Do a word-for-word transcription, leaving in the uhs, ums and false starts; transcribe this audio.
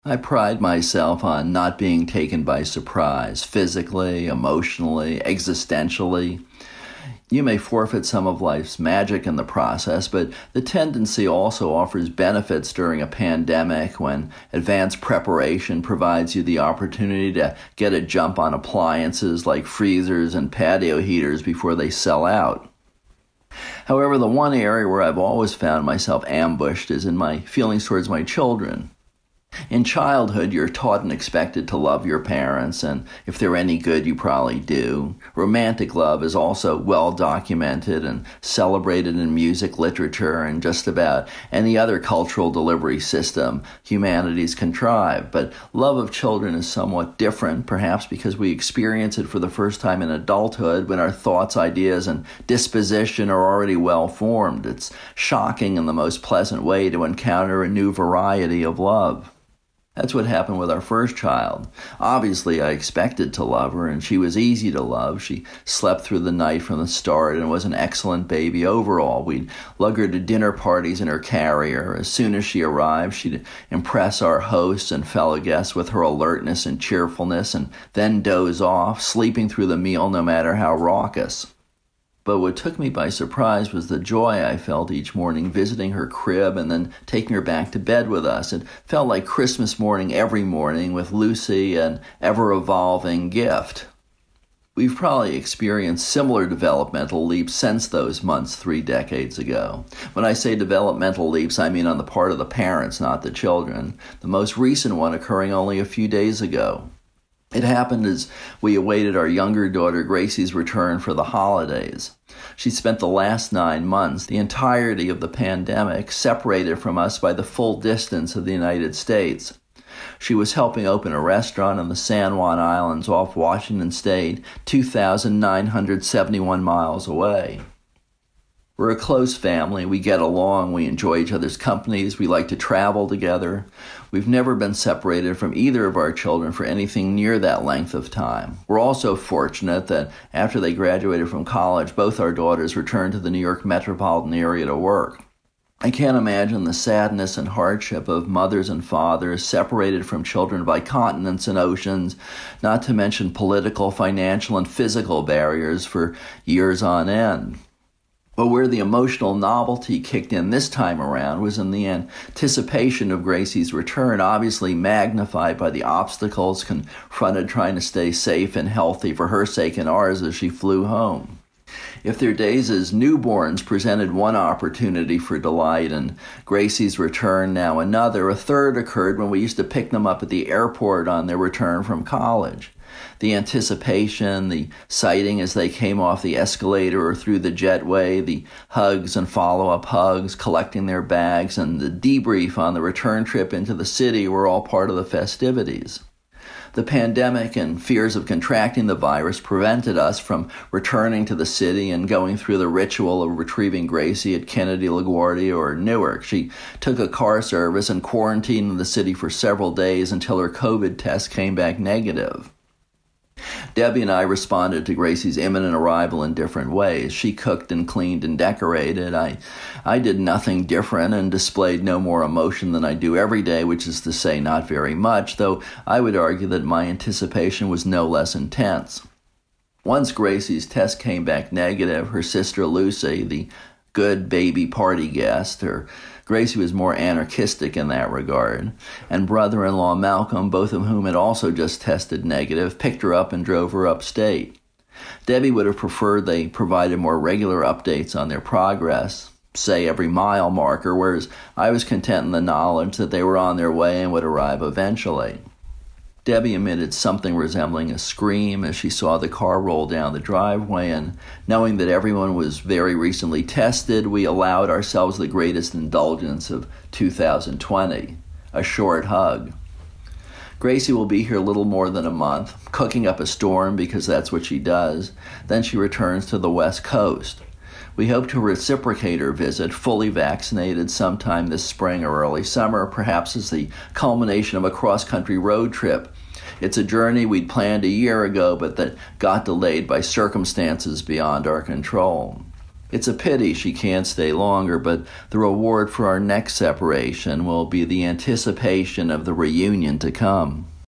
I pride myself on not being taken by surprise, physically, emotionally, existentially. You may forfeit some of life's magic in the process, but the tendency also offers benefits during a pandemic when advanced preparation provides you the opportunity to get a jump on appliances like freezers and patio heaters before they sell out. However, the one area where I've always found myself ambushed is in my feelings towards my children. In childhood, you're taught and expected to love your parents, and if they're any good, you probably do. Romantic love is also well documented and celebrated in music, literature, and just about any other cultural delivery system humanity's contrived. But love of children is somewhat different, perhaps because we experience it for the first time in adulthood when our thoughts, ideas, and disposition are already well formed. It's shocking in the most pleasant way to encounter a new variety of love. That's what happened with our first child. Obviously, I expected to love her, and she was easy to love. She slept through the night from the start and was an excellent baby overall. We'd lug her to dinner parties in her carrier. As soon as she arrived, she'd impress our hosts and fellow guests with her alertness and cheerfulness, and then doze off, sleeping through the meal no matter how raucous. But what took me by surprise was the joy I felt each morning visiting her crib and then taking her back to bed with us. It felt like Christmas morning every morning with Lucy, an ever-evolving gift. We've probably experienced similar developmental leaps since those months three decades ago. When I say developmental leaps, I mean on the part of the parents, not the children. The most recent one occurring only a few days ago. It happened as we awaited our younger daughter Gracie's return for the holidays. She spent the last nine months, the entirety of the pandemic, separated from us by the full distance of the United States. She was helping open a restaurant in the San Juan Islands off Washington State, two thousand nine hundred seventy-one miles away. We're a close family. We get along. We enjoy each other's companies. We like to travel together. We've never been separated from either of our children for anything near that length of time. We're also fortunate that after they graduated from college, both our daughters returned to the New York metropolitan area to work. I can't imagine the sadness and hardship of mothers and fathers separated from children by continents and oceans, not to mention political, financial, and physical barriers for years on end. But where the emotional novelty kicked in this time around was in the anticipation of Gracie's return, obviously magnified by the obstacles confronted trying to stay safe and healthy for her sake and ours as she flew home. If their days as newborns presented one opportunity for delight and Gracie's return now another, a third occurred when we used to pick them up at the airport on their return from college. The anticipation, the sighting as they came off the escalator or through the jetway, the hugs and follow-up hugs, collecting their bags, and the debrief on the return trip into the city were all part of the festivities. The pandemic and fears of contracting the virus prevented us from returning to the city and going through the ritual of retrieving Gracie at Kennedy, LaGuardia, or Newark. She took a car service and quarantined in the city for several days until her COVID test came back negative. Debbie and I responded to Gracie's imminent arrival in different ways. She cooked and cleaned and decorated. I, I did nothing different and displayed no more emotion than I do every day, which is to say not very much, though I would argue that my anticipation was no less intense. Once Gracie's test came back negative, her sister Lucy, the good baby party guest, her Gracie was more anarchistic in that regard, and brother-in-law Malcolm, both of whom had also just tested negative, picked her up and drove her upstate. Debbie would have preferred they provided more regular updates on their progress, say every mile marker, whereas I was content in the knowledge that they were on their way and would arrive eventually. Debbie emitted something resembling a scream as she saw the car roll down the driveway, and knowing that everyone was very recently tested, we allowed ourselves the greatest indulgence of two thousand twenty, a short hug. Gracie will be here a little more than a month, cooking up a storm because that's what she does. Then she returns to the West Coast. We hope to reciprocate her visit, fully vaccinated, sometime this spring or early summer, perhaps as the culmination of a cross-country road trip. It's a journey we'd planned a year ago, but that got delayed by circumstances beyond our control. It's a pity she can't stay longer, but the reward for our next separation will be the anticipation of the reunion to come.